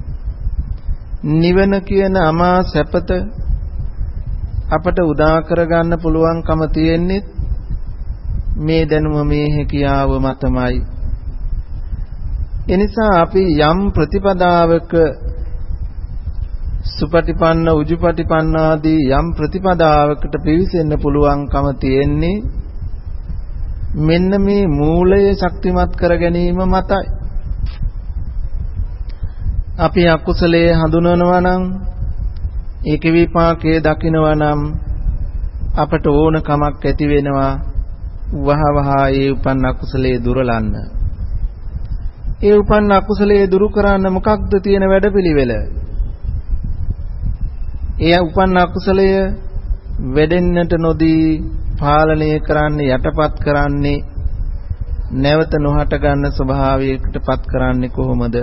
නිවන කියන අමා සැපත අපට උදා කරගන්න පුළුවන්කම තියෙන්නේ මේ දැනුම, මේ හැකියාව මතමයි. එනිසා අපි යම් ප්‍රතිපදාවක සුපටිපන්න, උජුපටිපන්න ආදී යම් ප්‍රතිපදාවකට පිවිසෙන්න පුළුවන්කම තියෙන්නේ මෙන්න මේ මූලය ශක්තිමත් කර ගැනීම මතයි. අපි අකුසලයේ හඳුනනවා නම්, ඒකේ විපාකයේ දකිනවා නම් අපට ඕන කමක් ඇති වෙනවා වහවහ ඒ උපන් අකුසලයේ දුරලන්න. ඒ උපන් අකුසලයේ දුරු කරන්න මොකක්ද තියෙන වැඩපිළිවෙල? ඒ උපන් අකුසලය වැඩෙන්නට නොදී පාලනය කරන්නේ, යටපත් කරන්නේ, නැවත නොහට ගන්න ස්වභාවයකටපත් කරන්නේ කොහොමද?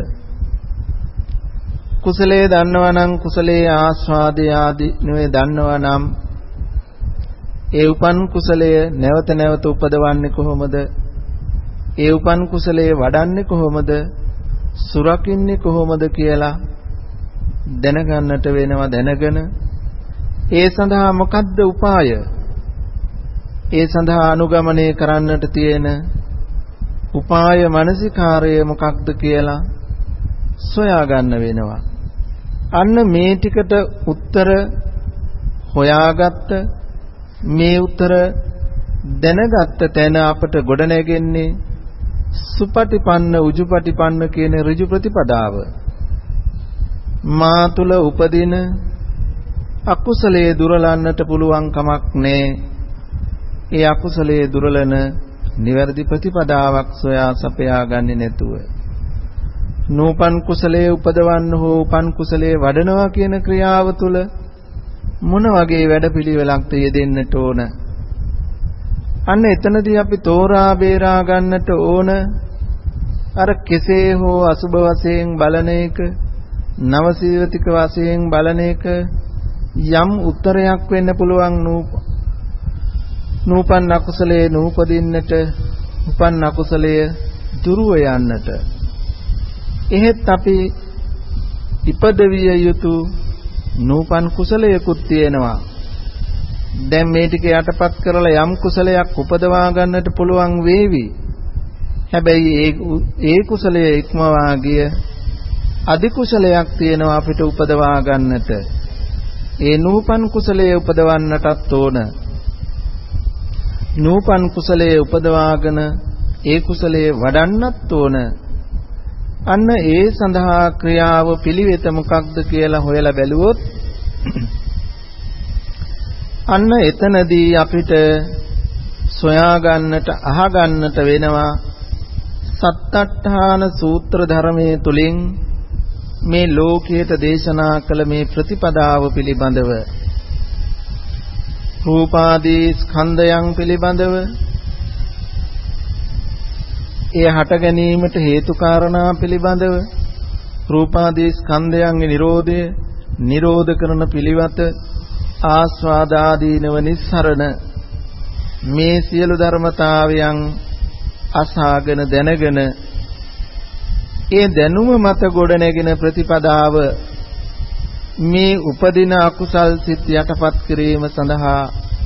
කුසලයේ දන්නවා නම්, කුසලයේ ආස්වාදය ආදී නෙවෙයි දන්නවා නම් ඒ උපන් කුසලය නැවත නැවත උපදවන්නේ කොහොමද? ඒ උපන් කුසලයේ වඩන්නේ කොහොමද? සුරකින්නේ කොහොමද කියලා දැනගන්නට වෙනවා. දැනගෙන ඒ සඳහා මොකද්ද උපාය? ඒ සඳහා අනුගමනය කරන්නට තියෙන උපාය මානසිකාරය මොකක්ද කියලා සොයා ගන්න වෙනවා. අන්න මේ ටිකට උත්තර හොයාගත්ත මේ උත්තර දැනගත්ත තැන අපට ගොඩනැගෙන්නේ සුපටිපන්න උජුපටිපන්න කියන ඍජු ප්‍රතිපදාව. මා තුල උපදින අකුසලයේ දුරලන්නට පුළුවන් කමක් නැහැ. ඒ අකුසලයේ දුරලන නිවැරදි ප්‍රතිපදාවක් සොයා සපයා ගන්නේ නැතුව නූපන් කුසලයේ උපදවන්න හෝ උපන් කුසලයේ වඩනවා කියන ක්‍රියාව තුළ මොන වගේ වැඩපිළිවෙලක්ද යෙදෙන්නට ඕන? අන්න එතනදී අපි තෝරා බේරා ගන්නට ඕන අර කෙසේ හෝ අසුබ වශයෙන් බලන එක, නවසීවතික වශයෙන් බලන එක යම් උත්තරයක් වෙන්න පුළුවන්. නූපන් අකුසලයේ නූපදින්නට, උපන් අකුසලයේ දුරව යන්නට. එහෙත් අපි ඉපදවිය යුතු නූපන් කුසලයකුත් තියෙනවා. දැන් මේ ටික යටපත් කරලා යම් කුසලයක් උපදවා ගන්නට පුළුවන් වේවි. හැබැයි ඒ කුසලයේ ඉක්මවා ගිය අධි කුසලයක් තියෙනවා අපිට උපදවා ගන්නට. ඒ නූපන් කුසලයේ උපදවන්නටත් ඕන. නූපන් කුසලයේ උපදවාගෙන ඒ කුසලයේ වඩන්නත් ඕන. අන්න ඒ සඳහා ක්‍රියාව පිළිවෙත මොකක්ද කියලා හොයලා බැලුවොත් අන්න එතනදී අපිට සොයා ගන්නට අහගන්නට වෙනවා සත්තට්ඨාන සූත්‍ර ධර්මයේ තුලින් මේ ලෝකයට දේශනා කළ මේ ප්‍රතිපදාව පිළිබඳව, රූපාදී ස්කන්ධයන් පිළිබඳව, ඒ හට ගැනීමට හේතු කාරණා පිළිබඳව, රූපාදී ස්කන්ධයන්ගේ නිරෝධය, නිරෝධ කරන පිළිවෙත, ආස්වාදාදීනව නිස්සරණ, මේ සියලු ධර්මතාවයන් අසාගෙන දැනගෙන ඒ දැනුම මත ගොඩනැගෙන ප්‍රතිපදාව මේ උපදින අකුසල් සිත් යටපත් කිරීම සඳහා,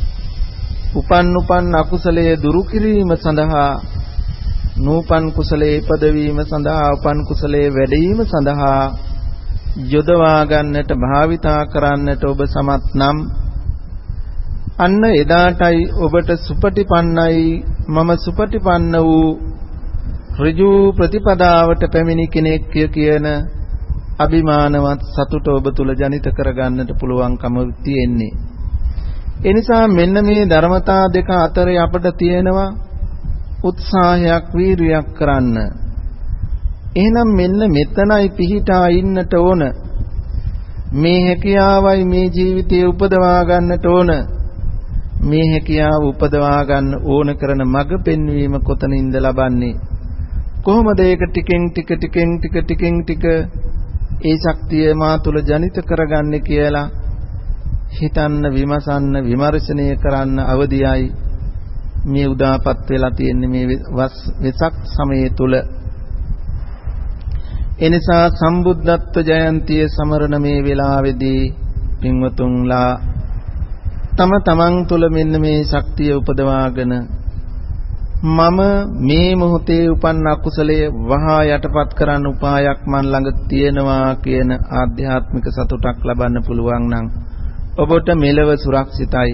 උපන් අකුසලයේ දුරු කිරීම සඳහා, නූපන් කුසලයේ ඉපදවීම සඳහා, උපන් කුසලයේ වැඩිම සඳහා යොදවා ගන්නට, භාවිතා කරන්නට ඔබ සමත් නම් අන්න එදාටයි ඔබට සුපටිපන්නයි, මම සුපටිපන්න වූ ඍජු ප්‍රතිපදාවට පැමිණි කෙනෙක් කියන අභිමානවත් සතුට ඔබ තුල ජනිත කරගන්නට පුළුවන්කම තියෙන්නේ. ඒ නිසා මෙන්න මේ ධර්මතා දෙක අතරේ අපට තියෙනවා උත්සාහයක්, වීරියක් කරන්න. එහෙනම් මෙන්න මෙතනයි පිහිටා ඉන්නට ඕන. මේ හැකියාවයි මේ ජීවිතයේ උපදවා ගන්නට ඕන. මේ හැකියාව උපදවා ගන්න ඕන කරන මඟ පෙන්වීම කොතනින්ද ලබන්නේ? කොහොමද ඒක ටිකෙන් ටික ඒ ශක්තිය මා තුල ජනිත කරගන්නේ කියලා හිතන්න, විමසන්න, විමර්ශනය කරන්න අවදියයි මේ උදාපත් වෙලා තියෙන්නේ මේ වෙසක් සමයේ තුල. එනිසා සම්බුද්ධත්ව ජයන්තිය සමරන මේ වෙලාවේදී පින්වතුන්ලා තමන් තුල මෙන්න මේ ශක්තිය උපදවාගෙන මම මේ මොහොතේ උපන්න අකුසලයේ වහා යටපත් කරන්න උපායක් මන් ළඟ තියෙනවා කියන ආධ්‍යාත්මික සතුටක් ලබන්න පුළුවන් නම් ඔබට මෙලව සුරක්ෂිතයි,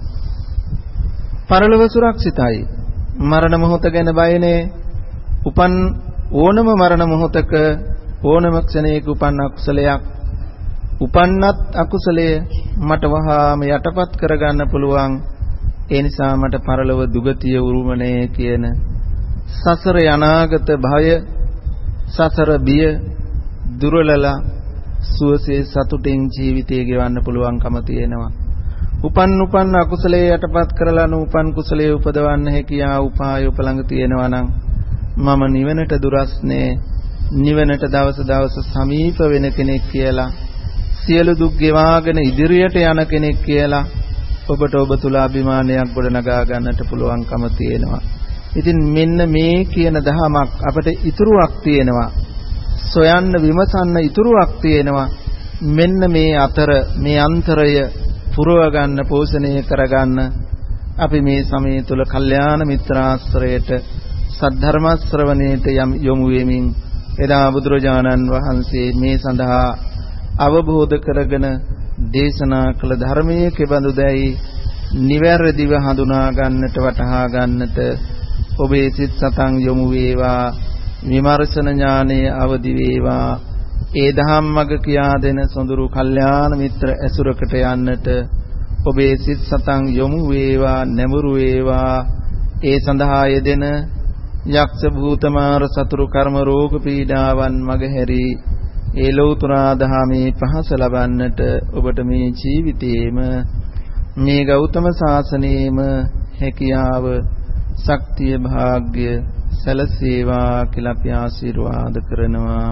පරලොව සුරක්ෂිතයි. මරණ මොහොත ගැන බයනේ. උපන් ඕනම මරණ මොහොතක ඕනම ක්ෂණයක උපන්න අකුසලයක්, උපන්නත් අකුසලයේ මට වහාම යටපත් කරගන්න පුළුවන්. ඒ නිසා මට පරලොව දුගතිය උරුමනේ කියන සසර අනාගත භය, සසර බිය දුරලලා සුවසේ සතුටින් ජීවිතය ගෙවන්න පුළුවන්කම තියෙනවා. උපන් අකුසලයේ යටපත් කරලා නූපන් කුසලයේ උපදවන්න හැකියාව උපාය උපලංග තියෙනවා නම් මම නිවනට දුරස්නේ, නිවනට දවස සමීප වෙන කෙනෙක් කියලා, සියලු දුක් ගෙවාගෙන ඉදිරියට යන කෙනෙක් කියලා ඔබට ඔබ තුල අභිමානයක් ගොඩනගා ගන්නට පුළුවන්කම තියෙනවා. ඉතින් මෙන්න මේ කියන දහමක් අපිට ඉතුරුවක් තියෙනවා. සොයන්න, විමසන්න ඉතුරුවක් තියෙනවා. මෙන්න මේ අතර මේ අන්තරය පුරව ගන්න පෝෂණය කරගන්න අපි මේ සමය තුල කල්යාණ මිත්‍රාශ්‍රයයට සද්ධර්ම ශ්‍රවණයට යොමු වෙමින් එදා බුදුරජාණන් වහන්සේ මේ සඳහා අවබෝධ කරගෙන දේශනා කළ ධර්මයේ කෙබඳුදැයි නිවැරදිව හඳුනා ගන්නට වටහා ගන්නට ඔබේ සිත් සතන් යොමු වේවා විමර්ශන ඥානයේ අවදි වේවා ඒ දහම් මඟ කියා දෙන සොඳුරු කල්යාණ මිත්‍ර ඇසුරකට යන්නට ඔබේ සිත් සතන් යොමු වේවා නැඹුරු වේවා ඒ සඳහා යෙදෙන යක්ෂ භූත මාර සතුරු කර්ම රෝග පීඩාවන් මගහැරී ඒ ලෞතර දහමේ පහස ලබන්නට ඔබට මේ ජීවිතයේම මේ ගෞතම සාසනයේම හැකියාව ශක්තිය භාග්‍ය සැලසේවා කියලා අපි ආශිර්වාද කරනවා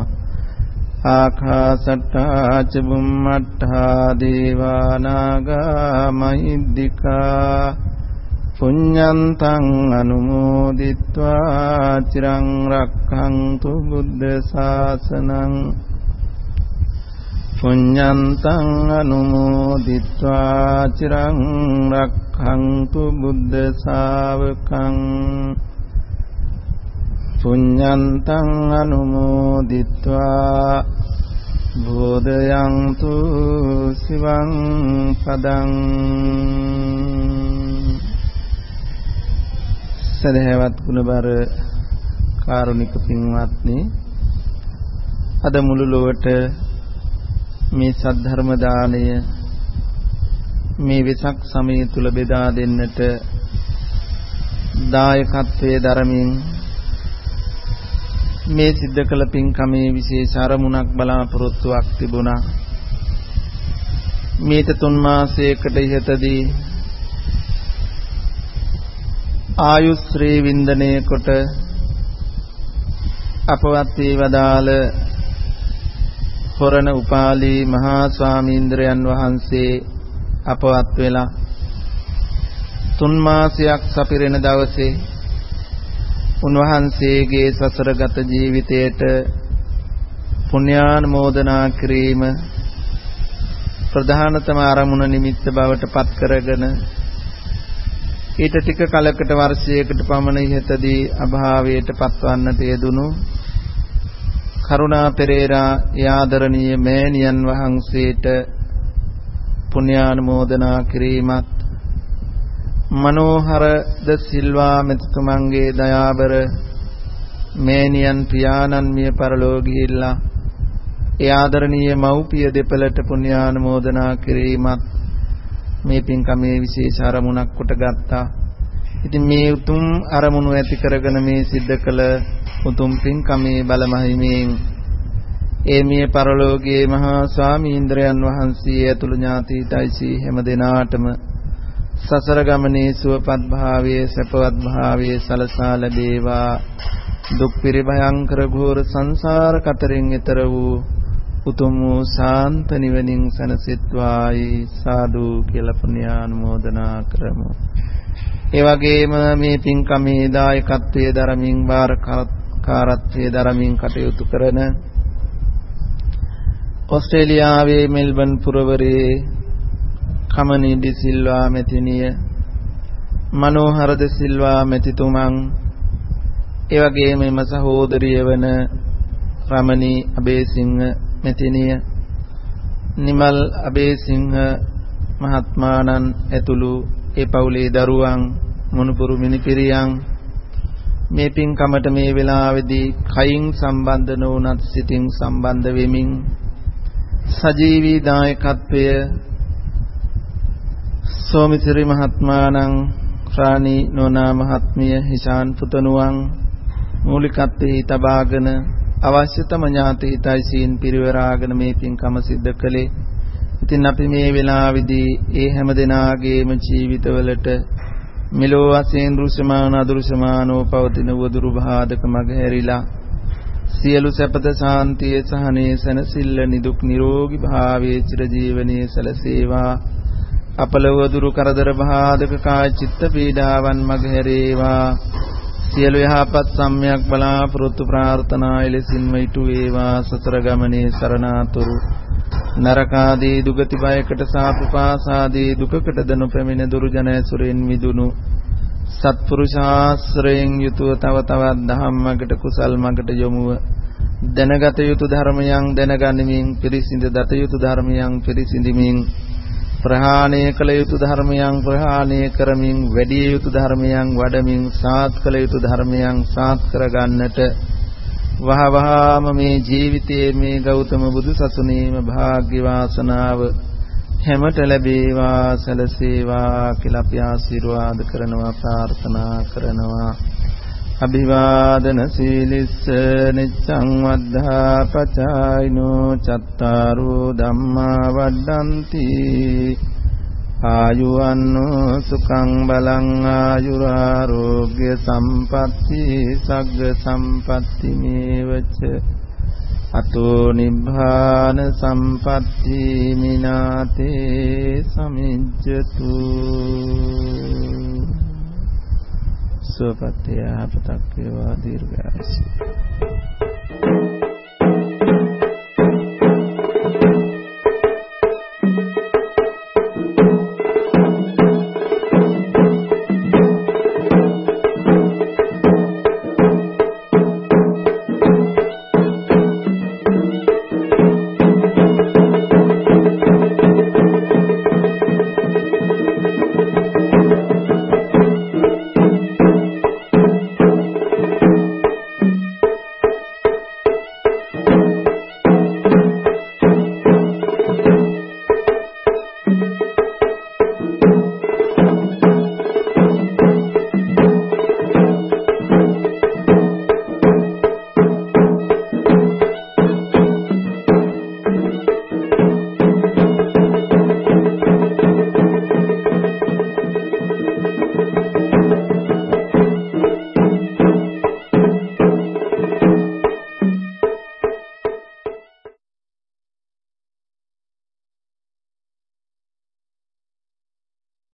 ආකාසට්ටා ච බුම්මට්ටා දේවා නාග මහිද්దికා පුඤ්ඤන්තං අනුමෝදිත්වා චිරං රක්ඛන්තු බුද්ධ ශාසනං පුඤ්ඤන්තං අනුමෝදිත්වා චිරං රක්ඛන්තු බුද්ධ ශාවකං පුඤ්ඤන්තං අනුමෝදිත්වා බෝධයන්තු සිවං පදං සදහවත් ගුණබර කාරුණික පින්වත්නි අද මුළු ලොවට මේ සද්ධර්ම දාණය මේ වෙසක් සමය තුල බෙදා දෙන්නට දායකත්වයේ දරමින් මේ සිද්ධ කළ පින්කමේ විශේෂ අරමුණක් බලාපොරොත්තුවක් තිබුණා. මේත 3 මාසයකට ඉහතදී ආයුෂ් ශ්‍රී වින්දනය කොට අපවත් වී වදාළ හොරණ උපාලී මහා ස්වාමීන්ද්‍රයන් වහන්සේ අපවත් වෙලා 3 මාසයක් සපිරෙන දවසේ උන්වහන්සේගේ සසරගත ජීවිතයට පුණ්‍යානුමෝදනා කිරීම ප්‍රධානතම ආරමුණ නිමිත්ත බවට පත් කරගෙන ඊට ටික කලකට වර්ෂයකට පමණ ඉහතදී අභාවයට පත්වන්නට යෙදුණු කරුණා පෙරේරා යාදරණීය මෑණියන් වහන්සේට පුණ්‍යානුමෝදනා කිරීමත් මනෝහර ද සිල්වා මෙතුමන්ගේ දයාබර මෑණියන් පියාණන් මිය පරලෝ ගිහිල්ලා ඒ ආදරණීය මව්පිය දෙපළට පුණ්‍යානුමෝදනා කිරීමත් මේ පින්කමේ විශේෂ අරමුණක් කොට ගත්තා. ඉතින් මේ උතුම් අරමුණු ඇති කරගෙන මේ සිද්ධ කළ උතුම් පින්කමේ බලමහිමෙන් ඒ මිය පරලෝකයේ මහා ස්වාමීන්ද්‍රයන් වහන්සේ ඇතුළු ඥාතීතයිසි හැම දිනාටම සසර ගමනේ සුවපත් භාවයේ සැපවත් භාවයේ සලසා ලැබේවා. දුක් පිරිභයංකර ඝෝර සංසාර කතරින් ඈතර වූ උතුම් වූ ශාන්ත නිවනින් සැනසෙත්වායි සාදු කියලා පුණ්‍යානුමෝදනා කරමු. ඒ වගේම මේ පින්කමේ දායකත්වයේ දරමින් බාරකාරත්වයේ දරමින් කටයුතු කරන ඕස්ට්‍රේලියාවේ මෙල්බන් පුරවරේ කමනි ඩි සිල්වා මෙතිනිය මනෝහර ද සිල්වා මෙතිතුමන් ඒ වගේම එම සහෝදරිය වන රමණී අබේසිංහ මෙතිනිය නිමල් අබේසිංහ මහත්මාණන් ඇතුළු ඒ පවුලේ දරුවන් මුණුපුරු මිනිපිරියන් මේ පින්කමට මේ වෙලාවේදී කයින් සම්බන්ධ නොවුනත් සිතින් සම්බන්ධ වෙමින් සජීවී දායකත්වය සෝමිසිරි මහත්මාණන් රාණී නෝනා මහත්මිය හිෂාන් පුතණුවන් මූලිකත්වයේ තබාගෙන අවශ්‍යතම ඥාති හිතයිසීන් පිරිවරාගෙන මේ පින්කම සිද්ධ කළේ. ඉතින් අපි මේ වෙලාවේදී ඒ හැම දෙනාගේම ජීවිතවලට මෙලෝ වශයෙන් දෘශ්‍යමාන අදෘශ්‍යමානෝ පවතින වදුරු බාධක මග හැරිලා සියලු සැපත ශාන්තිය සහනේ සනසිල්ල නිදුක් නිරෝගී භාවයේ චිර ජීවනයේ සලසේවා. අපලව දුරු කරදර බාධක කාය චිත්ත පීඩාවන් මග හැරේවා. සියලු යහපත් සම්මයක් බලාපොරොත්තු ප්‍රාර්ථනා එලෙසින්ම ඉටු වේවා. සතර ගමනේ සරණාතුරු නරකාදී දුගති බයකට සාපපාසාදී දුකකටද නොපැමිණ දුර්ජන ඇසුරෙන් මිදුණු සත්පුරුෂාශ්‍රයෙන් යුතුව තව තවත් ධම්මකට කුසල් මගට යොමුව දැනගත යුතු ධර්මයන් දැනගනිමින් පිරිසිඳ දත යුතු ධර්මයන් පිරිසිඳිමින් ප්‍රහාණය කළ යුතු ධර්මයන් ප්‍රහාණය කරමින් වැඩි යුතු ධර්මයන් වඩමින් සාත් කළ යුතු ධර්මයන් සාත් කරගන්නට වහවහාම මේ ජීවිතයේ මේ ගෞතම බුදු සසුනේම භාග්‍ය වාසනාව හැමත ලැබේවා සැලසේවා කියලා අපි ආශිර්වාද කරනවා ප්‍රාර්ථනා කරනවා. අභිවාදන සීලිස්ස නිච්ඡං වද්ධා පචායිනෝ චත්තාරෝ ධම්මා වඩ්ඩಂತಿ ආයුවන්නෝ සුඛං බලං ආයුරාෝග්‍ය සම්පatti සග්ග සම්පatti මේවච අතෝ නිබ්බාන සම්පatti මිනාතේ සමිජ්ජතු සුවපත් යාපතක් වේවා දීර්ඝායුෂ